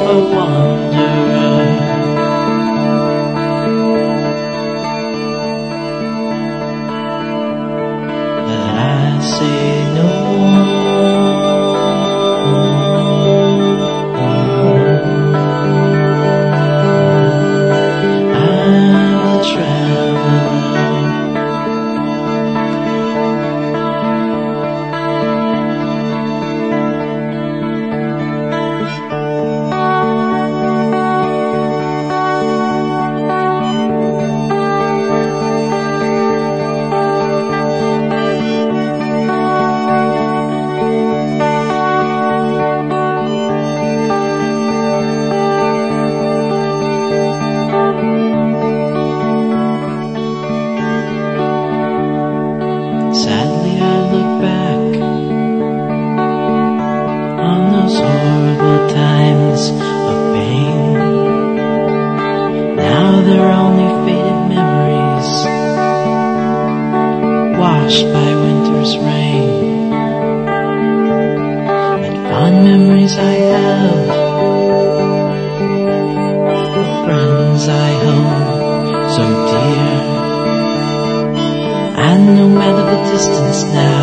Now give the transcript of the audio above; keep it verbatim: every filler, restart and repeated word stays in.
a wanderer. But I say no. Sadly I look back on those horrible times of pain. Now they're only faded memories, washed by winter's rain. But fond memories I have, friends I hold so dear. And no matter the distance now,